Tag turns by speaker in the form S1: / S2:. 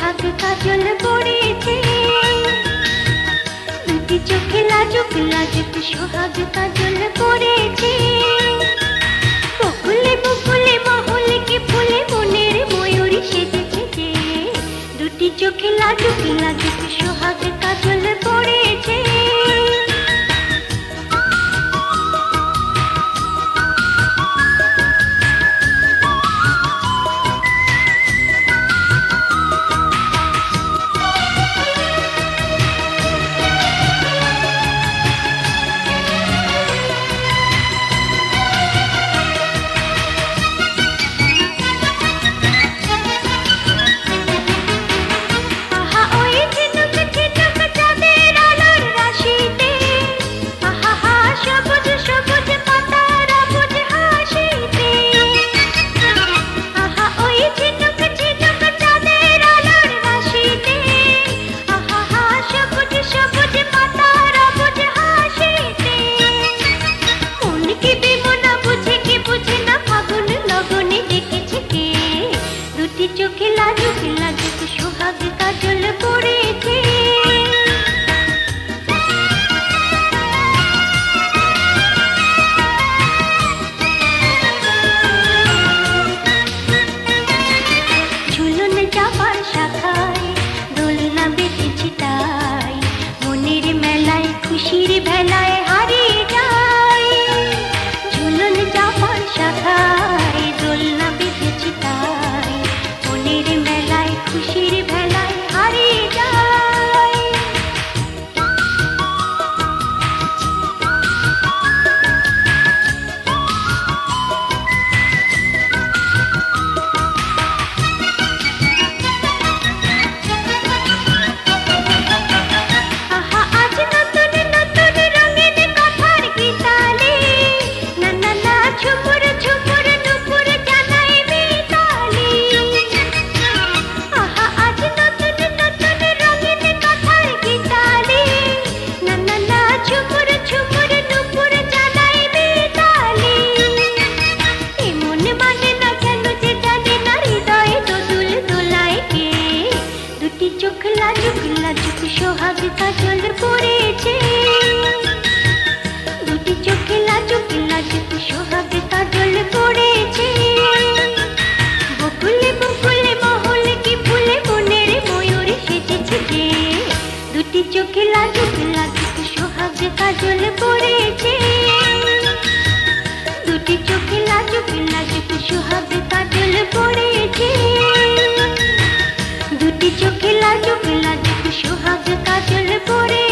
S1: সোহাগ কাজল পড়েছে, দুটি চোখে লাজুক লাজুক সোহাগ কাজল পড়েছে। বকুলে বকুলে মহলকে ফুলে মনের ময়ূরী সেজেছে যে, দুটি চোখে লাজুক লাজুক সোহাগ কাজল পড়েছে। চোখে লাজুক লাজুক সোহাগ কাজল পড়েছে। ঝুলন চাপার শাখায় দোলনা বেঁধেছি তাই, মনের মেলায় খুশির ভেলায় হারিয়ে যায়। ঝুলন চাপার শাখায় দোলনা বেঁধেছি তাই, মনের মেলায় খুশির ভেলায় হারিয়ে যায়। আহা আজ নতুন নতুন রঙিন কথার গীতালে, না না না ঝুমুর ঝুমুর নুপুর জানাই মিতালি। আহা আজ নতুন নতুন রঙিন কথার গীতালে, না না না ঝুমুর ঝুমুর নুপুর জানাই মিতালি। এমন মানে না কেন যে জানে না হৃদয়ে দোদুল দোলায় কে, দুটি চোখ লাজুক লাজুক সোহাগ কাজল পড়েছে। দুটি চোখে লাজুক লাজুক সোহাগ কাজল পড়েছে। বকুলে বকুলে মহল কি ফুলে মনের ময়ূরী সেজেছে যে, দুটি চোখে লাজুক লাজুক সোহাগ কাজল পড়েছে। দুটি চোখে লাজুক লাজুক সোহাগ কাজল পড়েছে। দুটি চোখে লাজুক লাজুক সোহাগ কাজল পড়ে।